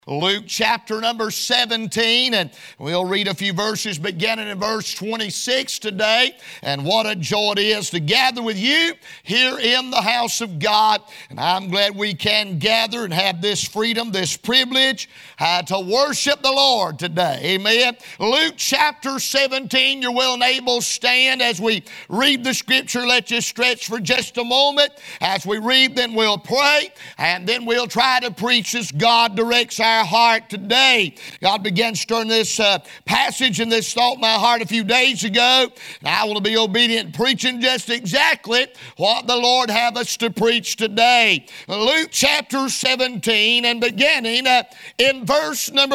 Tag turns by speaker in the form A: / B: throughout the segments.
A: Luke chapter number 17, and we'll read a few verses beginning in verse 26 today. And what a joy it is to gather with you here in the house of God. And I'm glad we can gather and have this freedom, this privilege to worship the Lord today. Amen. Luke chapter 17, you're well and able. Stand as we read the scripture. Let you stretch for just a moment. As we read, then we'll pray, and then we'll try to preach as God directs our heart today. God began stirring this passage and this thought in my heart a few days ago, and I want to be obedient preaching just exactly what the Lord have us to preach today. Luke chapter 17 and beginning in verse number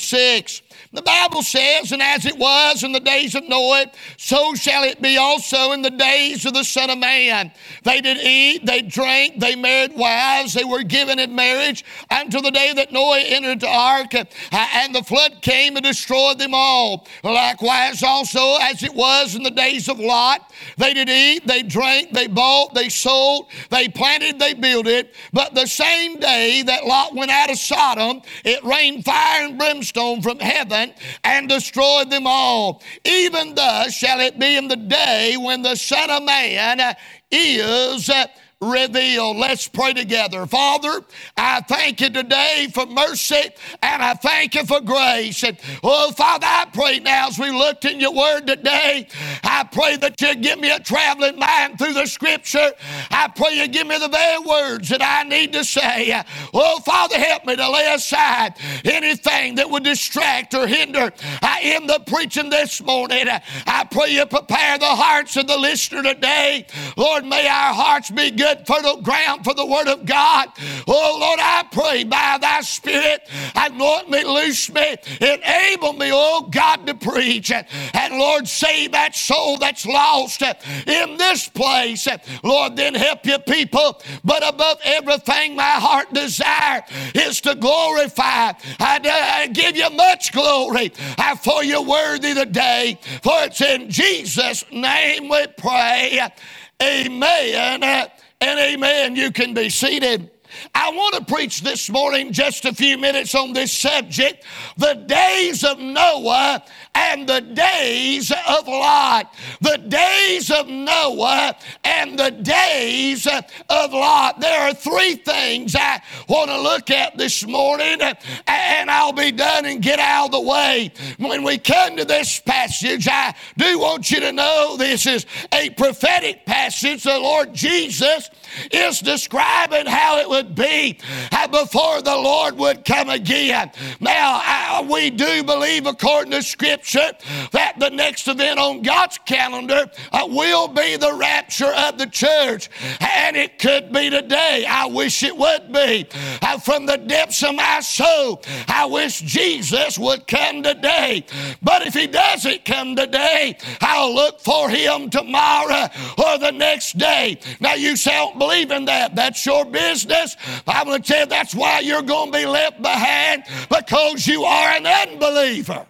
A: 26. The Bible says, "And as it was in the days of Noah, so shall it be also in the days of the Son of Man. They did eat, they drank, they married wives, they were given in marriage until the day that Noah entered the ark, and the flood came and destroyed them all. Likewise also as it was in the days of Lot, they did eat, they drank, they bought, they sold, they planted, they builded. But the same day that Lot went out of Sodom, it rained fire and brimstone from heaven and destroyed them all. Even thus shall it be in the day when the Son of Man is revealed." Let's pray together. Father, I thank you today for mercy, and I thank you for grace. And Father, I pray now as we looked in your word today, I pray that you give me a traveling mind through the scripture. I pray you give me the very words that I need to say. Father, help me to lay aside anything that would distract or hinder in the preaching this morning. I pray you prepare the hearts of the listener today. Lord, may our hearts be good, fertile ground for the word of God. Oh Lord, I pray by thy Spirit, anoint me, loose me, enable me, oh God, to preach. And Lord, save that soul that's lost in this place. Lord, then help your people. But above everything, my heart desire is to glorify. I give you much glory, for you're worthy today. For it's in Jesus' name we pray. Amen and amen. You can be seated. I want to preach this morning just a few minutes on this subject, the days of Noah and the days of Lot. The days of Noah and the days of Lot. There are three things I want to look at this morning, and I'll be done and get out of the way. When we come to this passage, I do want you to know this is a prophetic passage. The Lord Jesus is describing how it would be before the Lord would come again. Now, we do believe, according to Scripture, that the next event on God's calendar will be the rapture of the church. And it could be today. I wish it would be. From the depths of my soul, I wish Jesus would come today. But if he doesn't come today, I'll look for him tomorrow or the next day. Now, you say, I don't believe in that. That's your business. I'm going to tell you that's why you're going to be left behind, because you are an unbeliever.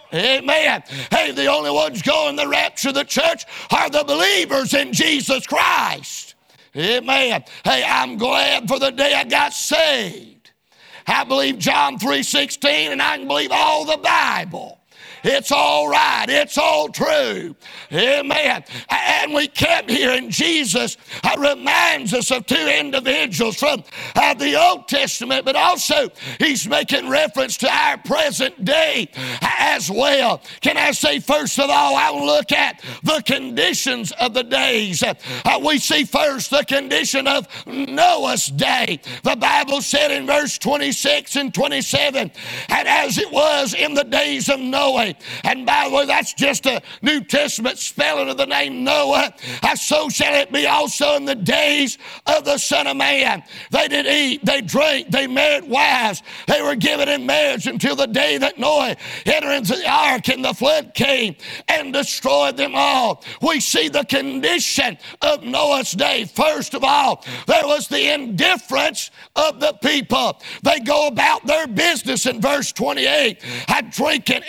A: Amen. Hey, the only ones going to the rapture of the church are the believers in Jesus Christ. Amen. Hey, I'm glad for the day I got saved. I believe John 3:16, and I can believe all the Bible. It's all right. It's all true. Amen. And we kept here, and Jesus reminds us of two individuals from the Old Testament, but also he's making reference to our present day as well. Can I say, first of all, I will look at the conditions of the days. We see first the condition of Noah's day. The Bible said in verse 26 and 27, "And as it was in the days of Noah," and by the way, that's just a New Testament spelling of the name Noah, "so shall it be also in the days of the Son of Man. They did eat, they drank, they married wives, they were given in marriage until the day that Noah entered into the ark, and the flood came and destroyed them all." We see the condition of Noah's day. First of all, there was the indifference of the people. They go about their business in verse 28, drinking, eating,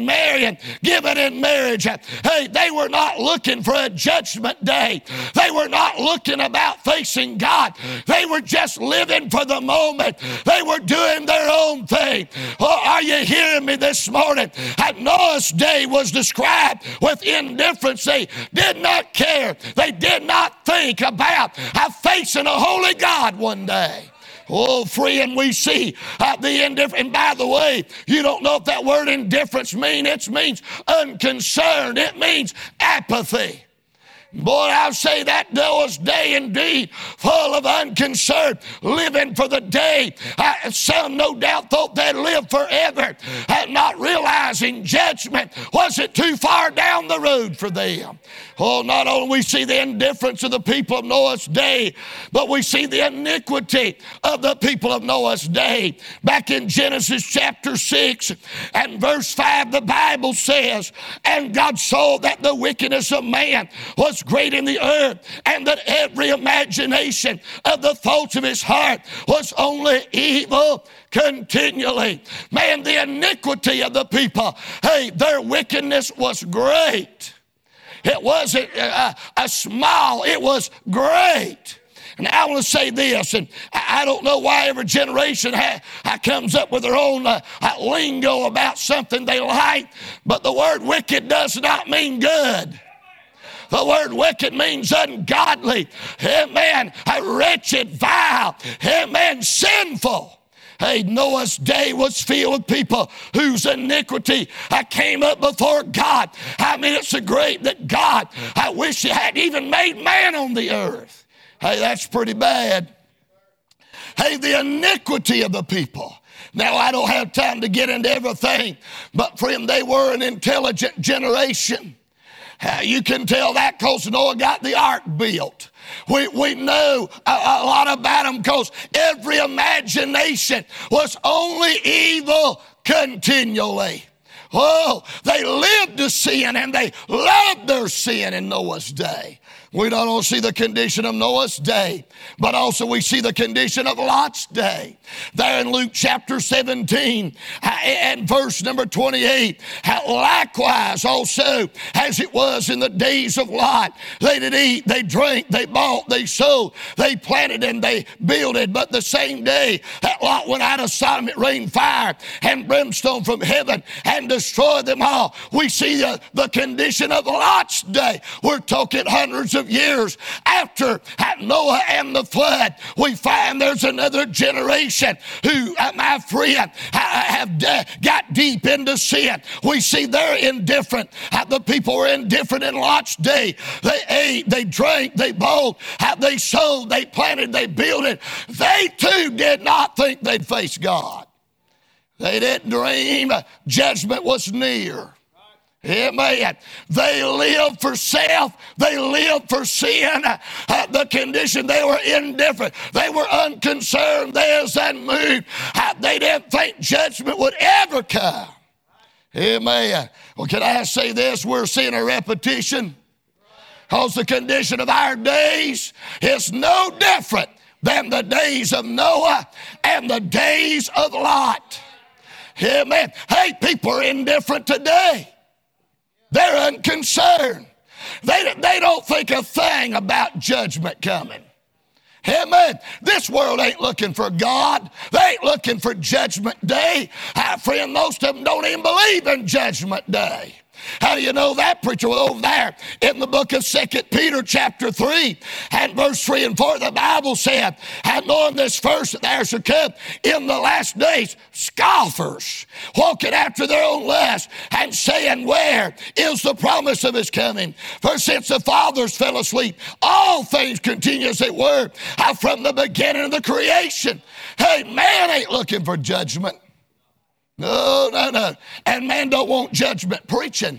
A: and marrying, giving in marriage. Hey, they were not looking for a judgment day. They were not looking about facing God. They were just living for the moment. They were doing their own thing. Oh, are you hearing me this morning? Noah's day was described with indifference. They did not care. They did not think about facing a holy God one day. Oh, friend, we see the indifference. And by the way, you don't know what that word indifference means. It means unconcerned. It means apathy. Boy, I'll say that Noah's day indeed, full of unconcern, living for the day. Some no doubt thought they'd live forever, not realizing judgment wasn't too far down the road for them. Oh, not only we see the indifference of the people of Noah's day, but we see the iniquity of the people of Noah's day. Back in Genesis chapter 6 and verse 5, the Bible says, "And God saw that the wickedness of man was great in the earth, and that every imagination of the thoughts of his heart was only evil continually." Man, the iniquity of the people, hey, their wickedness was great. It wasn't small, it was great. And I want to say this, and I don't know why every generation comes up with their own lingo about something they like, but the word wicked does not mean good. The word wicked means ungodly. Amen. Wretched, vile. Amen. Sinful. Hey, Noah's day was filled with people whose iniquity came up before God. I mean, it's so great that God, I wish He hadn't even made man on the earth. Hey, that's pretty bad. Hey, the iniquity of the people. Now, I don't have time to get into everything, but friend, they were an intelligent generation. You can tell that because Noah got the ark built. We know a lot about them because every imagination was only evil continually. Oh, they lived to sin and they loved their sin in Noah's day. We not only see the condition of Noah's day, but also we see the condition of Lot's day. There in Luke chapter 17 and verse number 28, likewise also as it was in the days of Lot, they did eat, they drank, they bought, they sold, they planted and they builded. But the same day that Lot went out of Sodom, it rained fire and brimstone from heaven and destroyed them all. We see the condition of Lot's day. We're talking hundreds of years after Noah and the flood. We find there's another generation who, my friend, have got deep into sin. We see they're indifferent. The people were indifferent in Lot's day. They ate, they drank, they bought, they sold, they planted, they built. They too did not think they'd face God. They didn't dream judgment was near. Amen. They lived for self. They lived for sin. The condition, they were indifferent. They were unconcerned. They was unmoved. They didn't think judgment would ever come. Amen. Well, can I say this? We're seeing a repetition. Because the condition of our days is no different than the days of Noah and the days of Lot. Amen. Hey, people are indifferent today. They're unconcerned. They don't think a thing about judgment coming. Amen. This world ain't looking for God. They ain't looking for judgment day. Friend, most of them don't even believe in judgment day. How do you know that, preacher? Well, over there in the book of 2 Peter chapter 3 and verse 3 and 4, the Bible said, and knowing this first, that there shall come in the last days scoffers, walking after their own lust, and saying, where is the promise of his coming? For since the fathers fell asleep, all things continue as they were from the beginning of the creation. Hey, man ain't looking for judgment. No. And man don't want judgment preaching.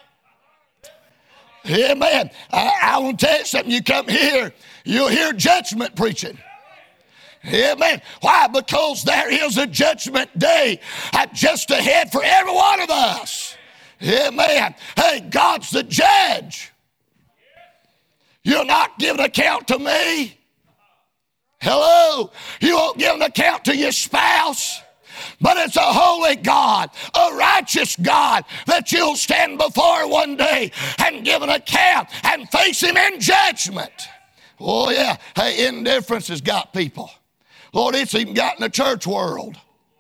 A: Amen. I want to tell you something. You come here, you'll hear judgment preaching. Amen. Why? Because there is a judgment day just ahead for every one of us. Amen. Hey, God's the judge. You'll not give an account to me. Hello. You won't give an account to your spouse. but it's a holy God, a righteous God that you'll stand before one day and give an account and face Him in judgment. Oh yeah, hey, indifference has got people. Lord, it's even got in the church world.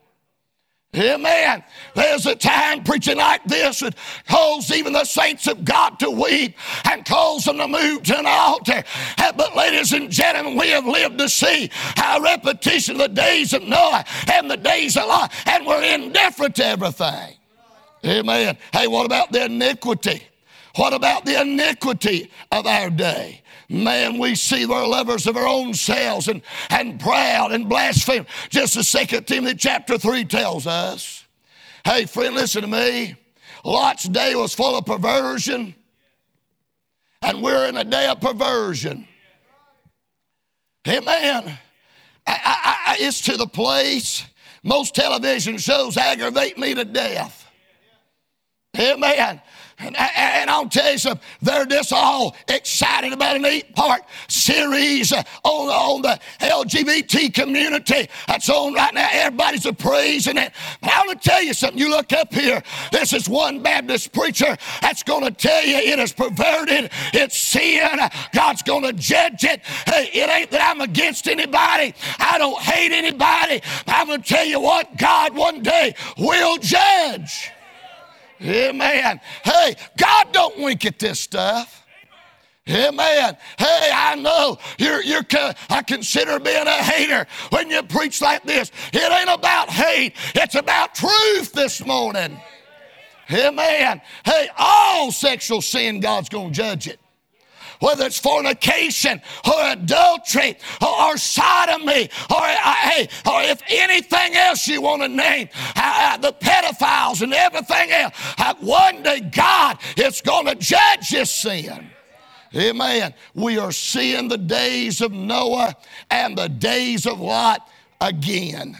A: Amen. There's a time preaching like this that calls even the saints of God to weep and calls them to move to an altar. But ladies and gentlemen, we have lived to see how repetition of the days of Noah and the days of Lot, and we're indifferent to everything. Amen. Hey, what about the iniquity? What about the iniquity of our day? Man, we see we're lovers of our own selves and proud and blaspheme. Just as 2 Timothy chapter 3 tells us. Hey, friend, listen to me. Lot's day was full of perversion, and we're in a day of perversion. Amen. It's to the place, most television shows aggravate me to death. Amen. And I'll tell you something, they're just all excited about an 8-part series on the LGBT community that's on right now. Everybody's praising it. But I want to tell you something. You look up here, this is one Baptist preacher that's going to tell you it is perverted, it's sin, God's going to judge it. Hey, it ain't that I'm against anybody. I don't hate anybody. But I'm going to tell you what, God one day will judge. Amen. Hey, God don't wink at this stuff. Amen. Hey, I know I consider being a hater when you preach like this. It ain't about hate. It's about truth this morning. Amen. Hey, all sexual sin, God's going to judge it. Whether it's fornication or adultery or sodomy or if anything else you want to name, the pedophiles and everything else, one day God is going to judge this sin. Amen. We are seeing the days of Noah and the days of Lot again.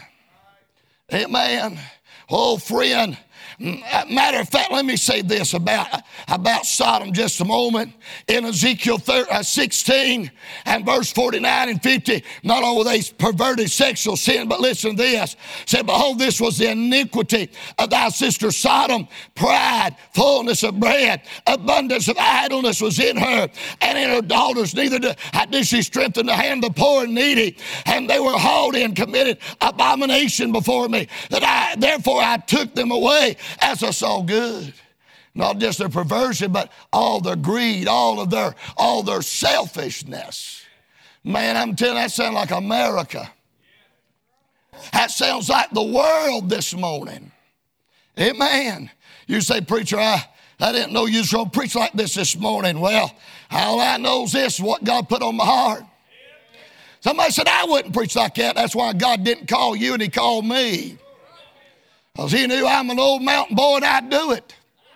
A: Amen. Oh, friend. Matter of fact, let me say this about Sodom just a moment. In Ezekiel 16 and verse 49 and 50, not only were they perverted sexual sin, but listen to this. It said, behold, this was the iniquity of thy sister Sodom. Pride, fullness of bread, abundance of idleness was in her, and in her daughters neither did she strengthen the hand of the poor and needy. And they were haughty and committed abomination before me. Therefore I took them away as I saw good. Not just their perversion, but all their greed, all their selfishness. Man, I'm telling you, that sounds like America. That sounds like the world this morning. Amen. You say, preacher, I didn't know you was going to preach like this morning. Well, all I know is this, what God put on my heart. Somebody said, I wouldn't preach like that. That's why God didn't call you and He called me. Because He knew I'm an old mountain boy and I'd do it.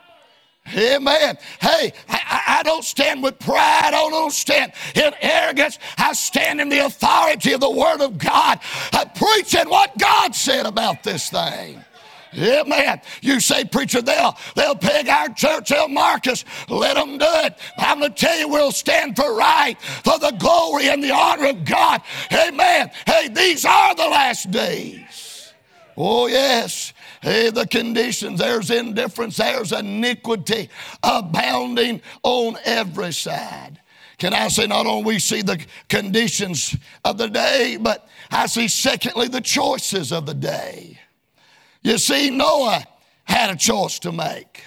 A: Amen. Hey, I don't stand with pride. I don't stand in arrogance. I stand in the authority of the Word of God, preaching what God said about this thing. Amen. You say, preacher, they'll peg our church, they'll mark us. Let them do it. I'm going to tell you, we'll stand for right, for the glory and the honor of God. Amen. Hey, these are the last days. Oh, yes. Hey, the conditions, there's indifference, there's iniquity abounding on every side. Can I say, not only we see the conditions of the day, but I see, secondly, the choices of the day. You see, Noah had a choice to make.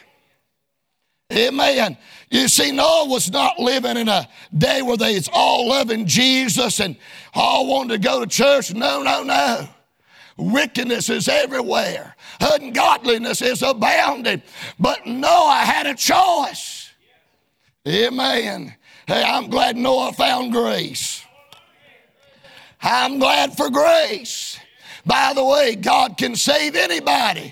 A: Amen. You see, Noah was not living in a day where they was all loving Jesus and all wanted to go to church. No. Wickedness is everywhere. Ungodliness is abounding. But Noah had a choice. Amen. Hey, I'm glad Noah found grace. I'm glad for grace. By the way, God can save anybody.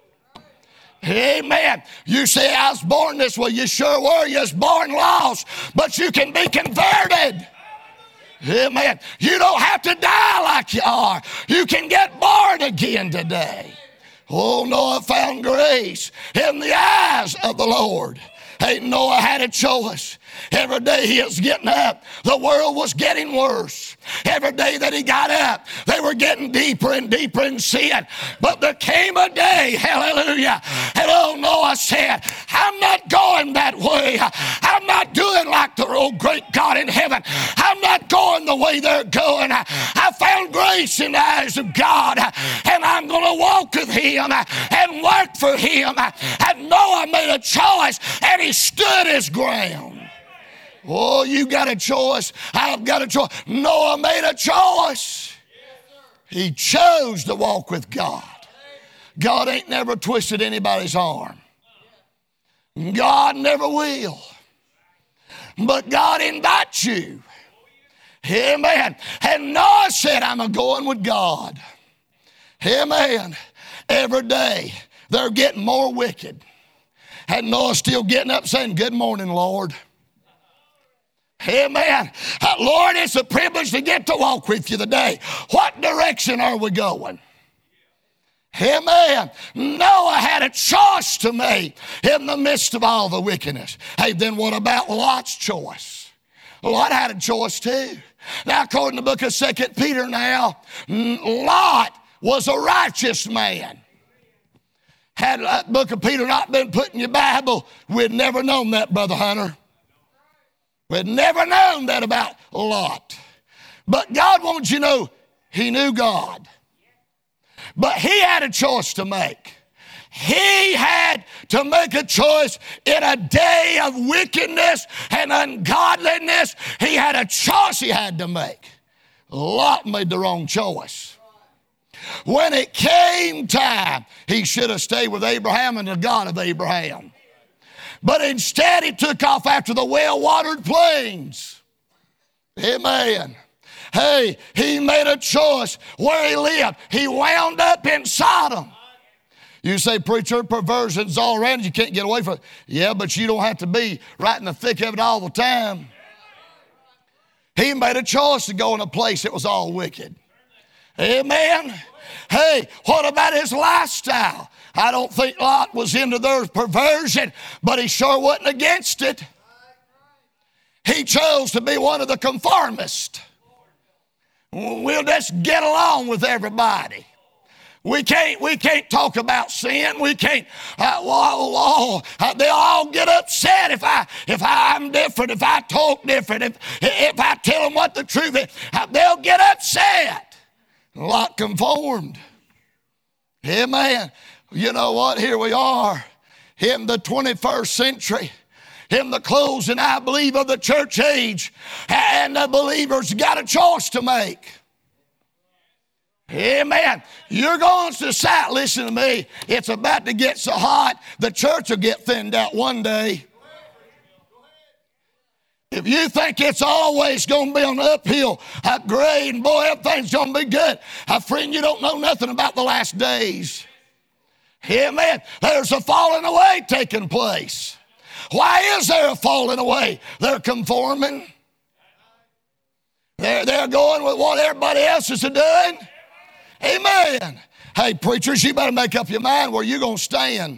A: Amen. You say, I was born this way. You sure were. You was born lost. But you can be converted. Amen. You don't have to die like you are. You can get born again today. Oh, Noah found grace in the eyes of the Lord. Hey, Noah had a choice. Every day he was getting up, the world was getting worse. Every day that he got up, they were getting deeper and deeper in sin. But there came a day, hallelujah, and old Noah said, I'm not going that way. I'm not doing like the old great God in heaven. I'm not going the way they're going. I found grace in the eyes of God, and I'm going to walk with him and work for him. And Noah made a choice, and he stood his ground. Oh, you got a choice. I've got a choice. Noah made a choice. He chose to walk with God. God ain't never twisted anybody's arm. God never will. But God invites you. Amen. And Noah said, I'm a-going with God. Amen. Every day they're getting more wicked. And Noah's still getting up saying, good morning, Lord. Amen. Lord, it's a privilege to get to walk with you today. What direction are we going? Amen. Noah had a choice to make in the midst of all the wickedness. Hey, then what about Lot's choice? Lot had a choice too. Now, according to the book of 2 Peter now, Lot was a righteous man. Had the book of Peter not been put in your Bible, we'd never known that, Brother Hunter. We'd never known that about Lot. But God wants you to know he knew God. But he had a choice to make. He had to make a choice in a day of wickedness and ungodliness. He had a choice he had to make. Lot made the wrong choice. When it came time, he should have stayed with Abraham and the God of Abraham. But instead, he took off after the well-watered plains. Amen. Hey, he made a choice where he lived. He wound up in Sodom. You say, preacher, perversion's all around you. You can't get away from it. Yeah, but you don't have to be right in the thick of it all the time. He made a choice to go in a place that was all wicked. Amen. Hey, what about his lifestyle? I don't think Lot was into their perversion, but he sure wasn't against it. He chose to be one of the conformists. We'll just get along with everybody. We can't talk about sin. We can't. They'll all get upset if I'm different, if I talk different, if I tell them what the truth is. They'll get upset. Lot conformed. Amen. You know what? Here we are in the 21st century, in the closing, I believe, of the church age, and the believers got a choice to make. Amen. You're going to decide, listen to me, it's about to get so hot, the church will get thinned out one day. If you think it's always going to be on the uphill grade, and boy, everything's going to be good, friend, you don't know nothing about the last days. Amen. There's a falling away taking place. Why is there a falling away? They're conforming. They're going with what everybody else is doing. Amen. Hey, preachers, you better make up your mind where you're going to stand.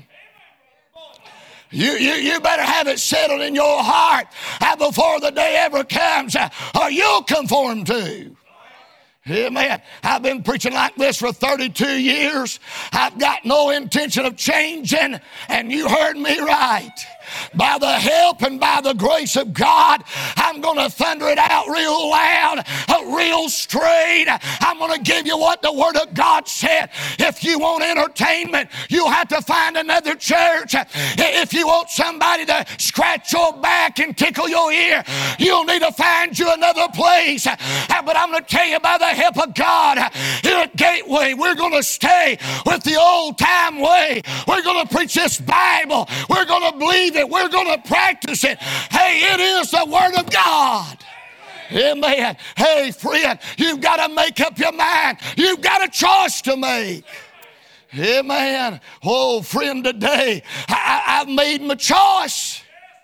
A: You better have it settled in your heart before the day ever comes, or you'll conform to. Amen. I've been preaching like this for 32 years. I've got no intention of changing, and you heard me right. By the help and by the grace of God, I'm going to thunder it out real loud, real straight. I'm going to give you what the Word of God said. If you want entertainment, you'll have to find another church. If you want somebody to scratch your back and tickle your ear, you'll need to find you another place. But I'm going to tell you, by the help of God, here at Gateway, we're going to stay with the old-time way. We're going to preach this Bible. We're going to believe it. We're going to practice it. Hey, it is the Word of God. Amen. Hey, friend, you've got to make up your mind. You've got a choice to make. Amen. Oh, friend, today I've made my choice.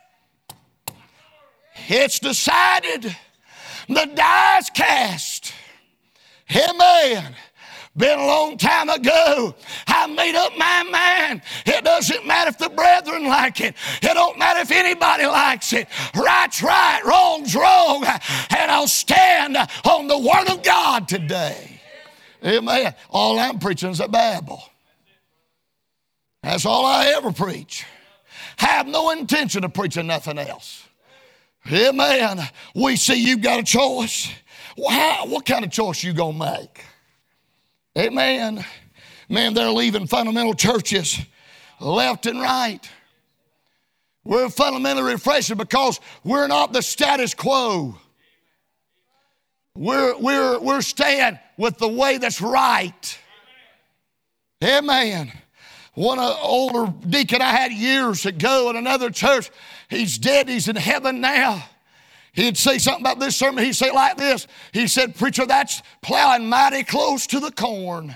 A: It's decided. The die is cast. Amen. Been a long time ago. I made up my mind. It doesn't matter if the brethren like it. It don't matter if anybody likes it. Right's right, wrong's wrong. And I'll stand on the Word of God today. Amen. All I'm preaching is a Bible. That's all I ever preach. Have no intention of preaching nothing else. Amen. We see you've got a choice. What kind of choice you gonna make? Amen. Man, they're leaving fundamental churches left and right. We're fundamentally refreshing because we're not the status quo. We're staying with the way that's right. Amen. One older deacon I had years ago in another church, he's dead, he's in heaven now. He'd say something about this sermon. He'd say it like this. He said, preacher, that's plowing mighty close to the corn.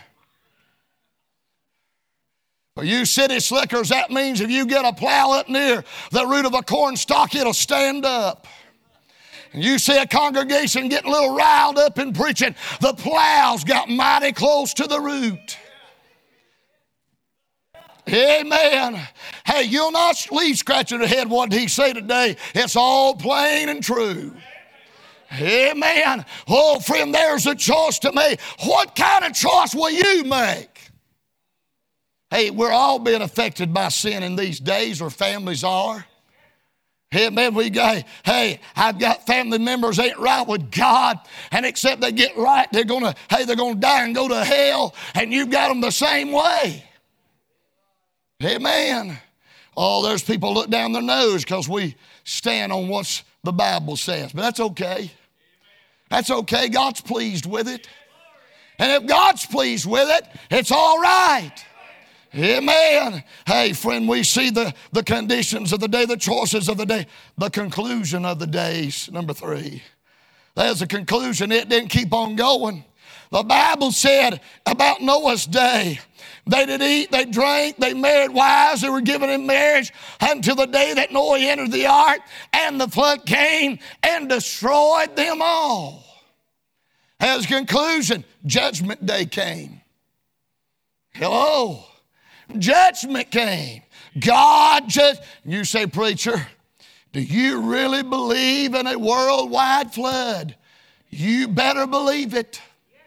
A: For you city slickers, that means if you get a plow up near the root of a corn stalk, it'll stand up. And you see a congregation getting a little riled up in preaching, the plow's got mighty close to the root. Amen. Hey, you'll not leave scratching your head what he say today. It's all plain and true. Amen. Oh, friend, there's a choice to make. What kind of choice will you make? Hey, we're all being affected by sin in these days, or families are. Amen. Hey, I've got family members ain't right with God, and except they get right, they're gonna die and go to hell, and you've got them the same way. Amen. Oh, there's people look down their nose because we stand on what the Bible says. But that's okay. That's okay. God's pleased with it. And if God's pleased with it, it's all right. Amen. Hey, friend, we see the conditions of the day, the choices of the day, the conclusion of the days. Number 3. There's a conclusion. It didn't keep on going. The Bible said about Noah's day, they did eat, they drank, they married wives, they were given in marriage until the day that Noah entered the ark, and the flood came and destroyed them all. As a conclusion, judgment day came. Hello. Judgment came. God judged. You say, preacher, do you really believe in a worldwide flood? You better believe it.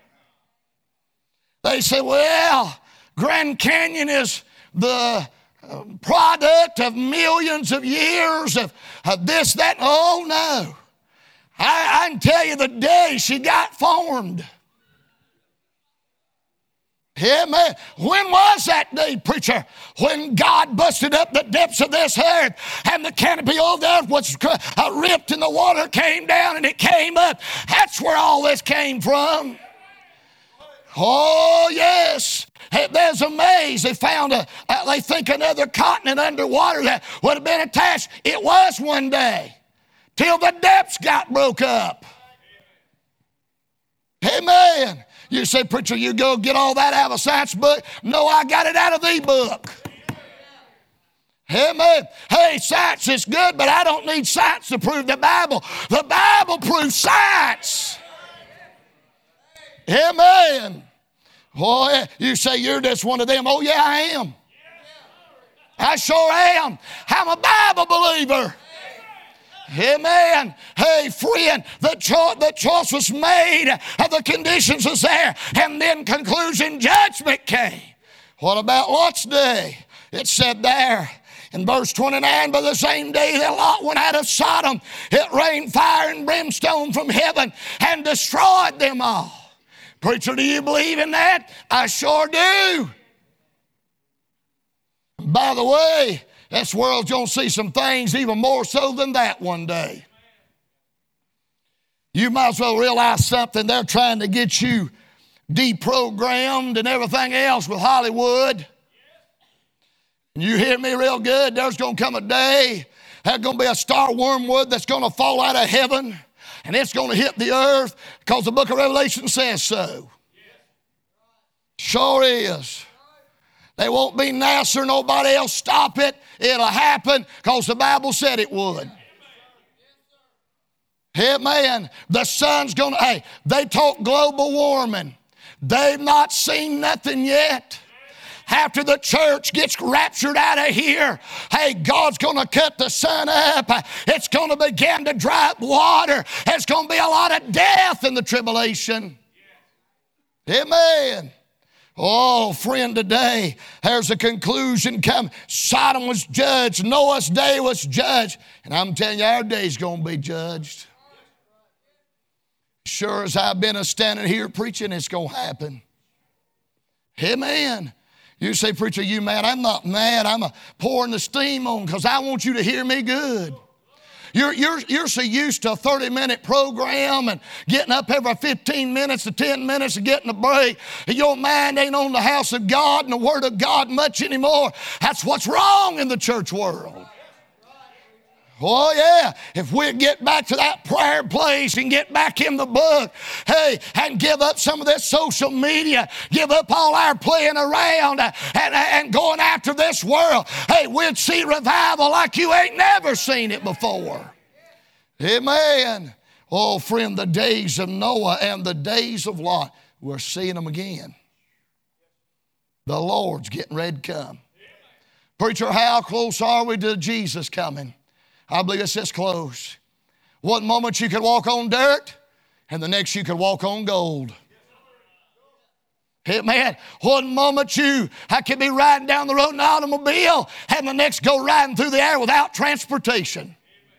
A: They say, well, Grand Canyon is the product of millions of years of this, that. Oh, no. I can tell you the day she got formed. Amen. When was that day, preacher? When God busted up the depths of this earth and the canopy of the earth was ripped and the water came down and it came up. That's where all this came from. Oh, yes. There's a maze. They found they think another continent underwater that would have been attached. It was one day till the depths got broke up. Amen. You say, preacher, you go get all that out of a science book. No, I got it out of the book. Amen. Hey, science is good, but I don't need science to prove the Bible. The Bible proves science. Amen. Boy, you say you're just one of them. Oh, yeah, I am. I sure am. I'm a Bible believer. Amen. Hey, friend, the choice was made, the conditions was there, and then conclusion, judgment came. What about Lot's day? It said there in verse 29, by the same day that Lot went out of Sodom, it rained fire and brimstone from heaven and destroyed them all. Preacher, do you believe in that? I sure do. By the way, this world's going to see some things even more so than that one day. You might as well realize something. They're trying to get you deprogrammed and everything else with Hollywood. And you hear me real good? There's going to come a day, there's going to be a star wormwood that's going to fall out of heaven, and it's going to hit the earth because the book of Revelation says so. Sure is. There won't be NASA or nobody else stop it. It'll happen because the Bible said it would. Amen. The sun's going to, hey, they talk global warming. They've not seen nothing yet. after the church gets raptured out of here, hey, God's going to cut the sun up. It's going to begin to dry up water. There's going to be a lot of death in the tribulation. Amen. Oh, friend, today there's a conclusion coming. Sodom was judged. Noah's day was judged. And I'm telling you, our day's going to be judged. Sure as I've been standing here preaching, it's going to happen. Amen. You say, preacher, you mad? I'm not mad. I'm pouring the steam on because I want you to hear me good. You're so used to a 30-minute program and getting up every 15 minutes to 10 minutes and getting a break. Your mind ain't on the house of God and the Word of God much anymore. That's what's wrong in the church world. Oh, yeah. If we get back to that prayer place and get back in the book, hey, and give up some of this social media, give up all our playing around and going after this world, hey, we'd see revival like you ain't never seen it before. Amen. Oh, friend, the days of Noah and the days of Lot, we're seeing them again. The Lord's getting ready to come. Preacher, how close are we to Jesus coming? I believe it's this close. One moment you could walk on dirt, and the next you could walk on gold. Amen. One moment I could be riding down the road in an automobile, and the next go riding through the air without transportation.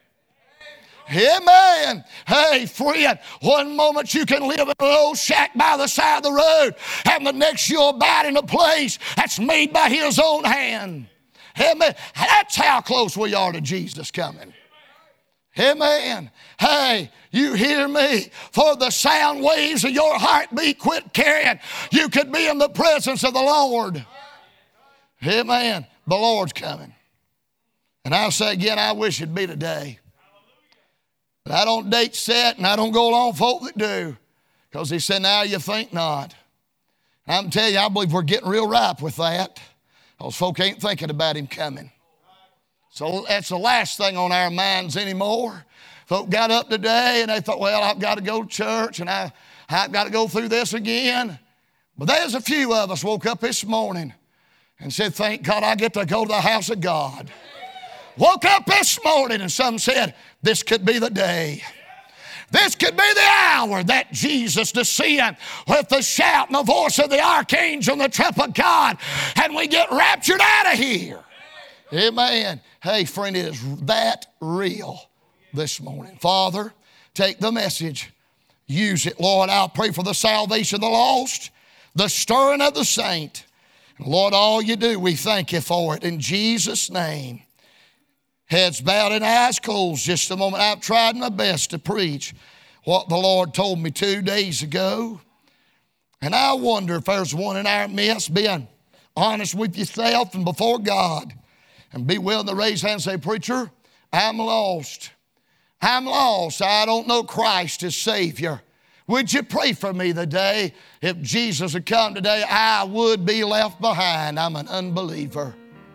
A: Amen. Hey, friend, one moment you can live in an old shack by the side of the road, and the next you'll abide in a place that's made by His own hand. Amen. That's how close we are to Jesus coming. Amen. Hey, you hear me? For the sound waves of your heartbeat quit carrying, you could be in the presence of the Lord. Amen. The Lord's coming. And I'll say again, I wish it'd be today. But I don't date set and I don't go along with folk that do. Because He said, now you think not. I'm telling you, I believe we're getting real ripe with that. Those folk ain't thinking about Him coming. So that's the last thing on our minds anymore. Folk got up today and they thought, well, I've got to go to church and I've got to go through this again. But there's a few of us woke up this morning and said, thank God I get to go to the house of God. Woke up this morning and some said, this could be the day. This could be the hour that Jesus descend with the shout and the voice of the archangel and the trump of God, and we get raptured out of here. Amen. Hey, friend, it is that real this morning. Father, take the message. Use it, Lord. I'll pray for the salvation of the lost, the stirring of the saint. And Lord, all you do, we thank you for it. In Jesus' name. Heads bowed and eyes closed just a moment. I've tried my best to preach what the Lord told me 2 days ago. And I wonder if there's one in our midst being honest with yourself and before God and be willing to raise hand and say, preacher, I'm lost. I'm lost. I don't know Christ as Savior. Would you pray for me today? If Jesus had come today, I would be left behind. I'm an unbeliever.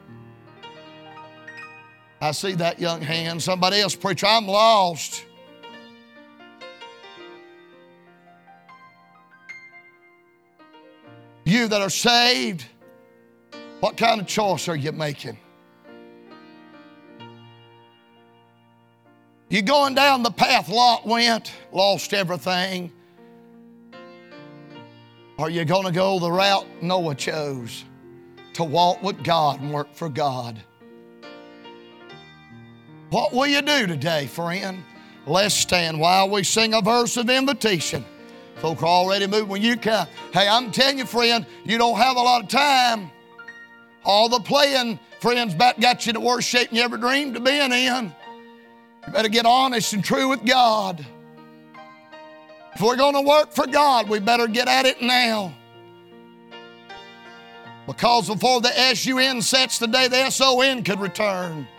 A: I see that young hand. Somebody else, preacher, I'm lost. You that are saved, what kind of choice are you making? You going down the path Lot went, lost everything? Or are you going to go the route Noah chose, to walk with God and work for God? What will you do today, friend? Let's stand while we sing a verse of invitation. Folk are already moving when you come. Hey, I'm telling you, friend, you don't have a lot of time. All the playing, friends, about got you the worst shape you ever dreamed of being in. You better get honest and true with God. If we're going to work for God, we better get at it now. Because before the S-U-N sets, the day the S-O-N could return.